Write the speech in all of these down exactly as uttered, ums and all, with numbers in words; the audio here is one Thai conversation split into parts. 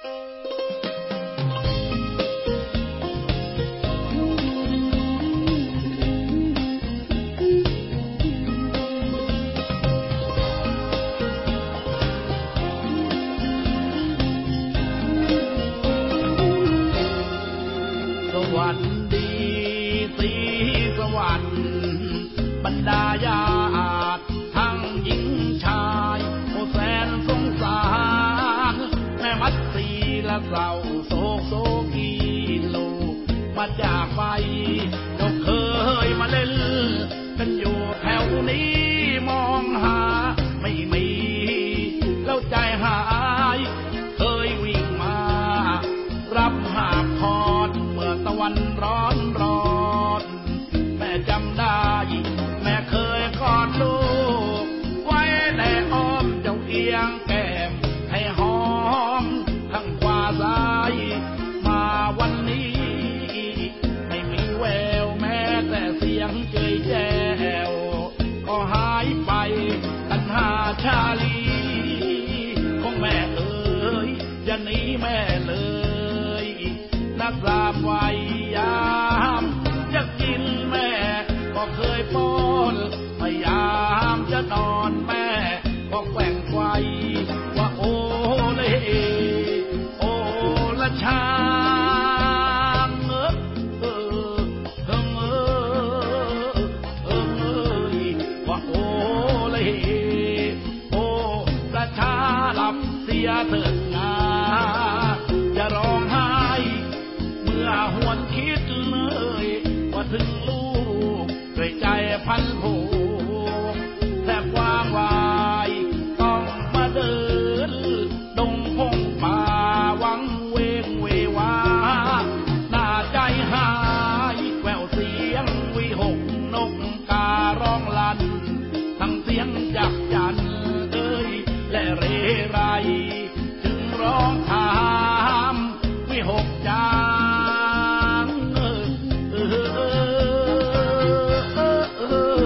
ดาญาติทั้งหญิงชายโอแสนสงสารแม่มัดสีละเศร้าโศกโศกีลูกมาจากไปเจ้าเคยมาเล่นกันอยู่แถวนี้มองหาไม่มีแล้วใจหายเคยวิ่งมารับหาบคอนเมื่อตะวันร้อนร้อนแม่จำได้แม่เคยกอดลูกไว้แต่อ้อมเจ้าเอียงแก้มให้หอมข้างขวาซ้ายมาวันนี้ไม่มีแววแม้แต่เสียงเจยแจ้วก็หายไปตัณหาชาลีของแม่เอ๋ยอย่าหนีแม่เลยนักราบไว้ยามอยากกินแม่ก็เคยป้อนพยายามจะนอนแม่ก็แกว่งไกวว่าโอเลโอละชางเออเออเออเออว่าโอเลโอละชาหลับเสียเถิดนาอย่าร้องไห้เมื่อหวนคิดเลยว่าถึงลูกด้วยใจพันผูกแทบวางวายต้องมาเดินดงพงป่าวังเวงเววาหน้าใจหายแววเสียงวิหกนกการ้องลั่นทั้งเสียงจักจันเอ้ยและเรไรจึงร้องถามวิหกจางเออเออ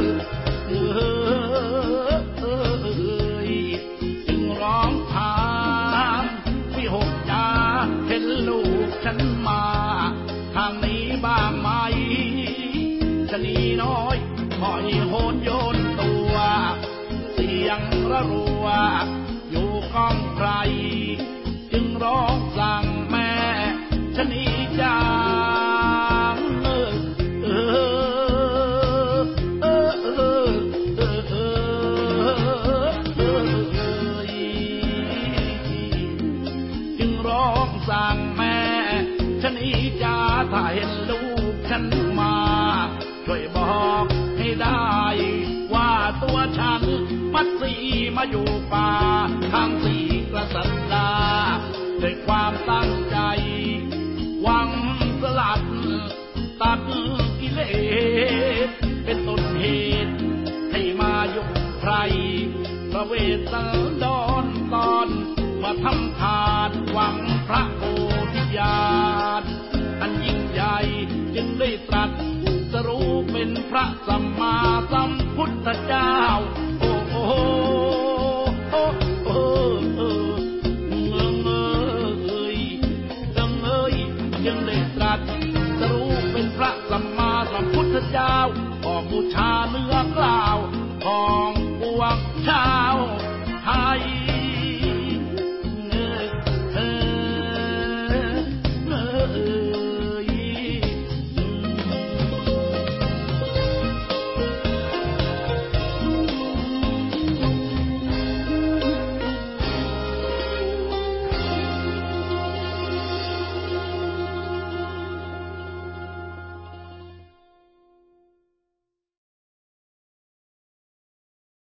จึงร้องถามวิหกจาเห็นลูกฉันมาทางนี้บ้างไหมชะนีน้อยคอยโหนโยนตัวเสียงระรัวอยู่ก้องไพรจึงร้องสั่งแม่ชะนีจางเออเออเออเออเออเออเออจึงร้องสั่งแม่ชะนีจาถ้าเห็นลูกฉันมาช่วยบอกให้ได้ว่าตัวฉันมัดสีมาอยู่ป่าทางสีกระสันดาด้วยความตั้งใจหวังสลัดตัดกิเลสเป็นต้นเหตุให้มาอยู่ใครพระเวสสันดรตอนมาทำทานหวังพระโพธิญาณอันยิ่งใหญ่จึงได้ตรัสสรู้เป็นพระสัมมาสัมพุทธเจ้าโอ้โหโอ้โอ้เออเงื้อเงยเงื้อเงยจึงได้ตรัสสรู้เป็นพระสัมมาสัมพุทธเจ้าออกบูชาเนื้อ